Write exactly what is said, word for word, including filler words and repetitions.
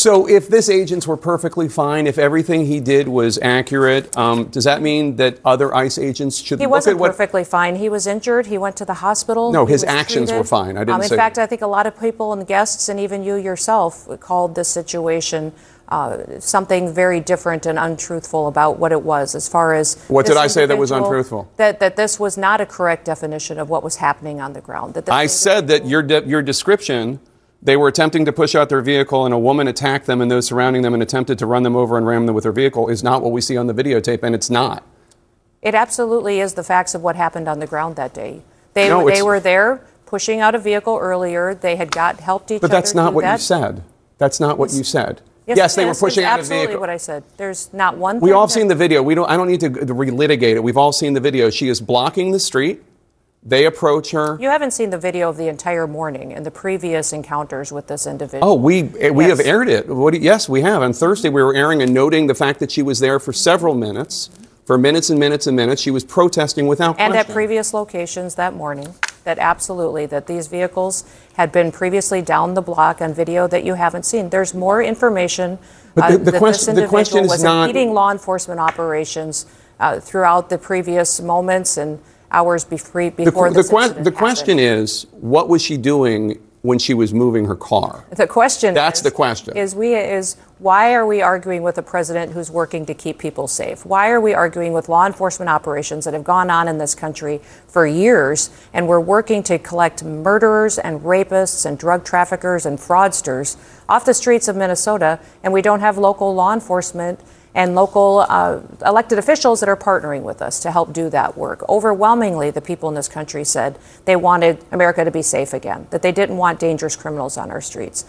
So if this agents were perfectly fine, if everything he did was accurate, um, does that mean that other ICE agents should He look wasn't at what... perfectly fine. He was injured. He went to the hospital. No, He his was actions treated. were fine. I didn't um, in say... In fact, I think a lot of people and guests, and even you yourself, called this situation uh, something very different and untruthful about what it was, as far as... What did I say that was untruthful? That, that this was not a correct definition of what was happening on the ground. That I said that your de- your description... They were attempting to push out their vehicle, and a woman attacked them and those surrounding them and attempted to run them over and ram them with her vehicle is not what we see on the videotape, and it's not. It absolutely is the facts of what happened on the ground that day. They, no, they were there pushing out a vehicle earlier. They had got helped each but other. But that's not what that. you said. That's not what you said. Yes, yes they yes, were pushing out a vehicle. Absolutely what I said. There's not one. We thing all have that seen the video. We don't. I don't need to relitigate it. We've all seen the video. She is blocking the street. They approach her. You haven't seen the video of the entire morning and the previous encounters with this individual. Oh, we we yes. have aired it. What, yes, we have. On Thursday, we were airing and noting the fact that she was there for several minutes, for minutes and minutes and minutes. She was protesting without and question. at previous locations that morning. That absolutely, that these vehicles had been previously down the block on video that you haven't seen. There's more information. But the, the, uh, question, that this the question individual is was not impeding law enforcement operations uh, throughout the previous moments and hours before, before the, this the, incident the question happened. is, what was she doing when she was moving her car? The question That's is, the question. Is we is why are we arguing with a president who's working to keep people safe? Why are we arguing with law enforcement operations that have gone on in this country for years, and we're working to collect murderers and rapists and drug traffickers and fraudsters off the streets of Minnesota, and we don't have local law enforcement and local uh, elected officials that are partnering with us to help do that work? Overwhelmingly, the people in this country said they wanted America to be safe again, that they didn't want dangerous criminals on our streets.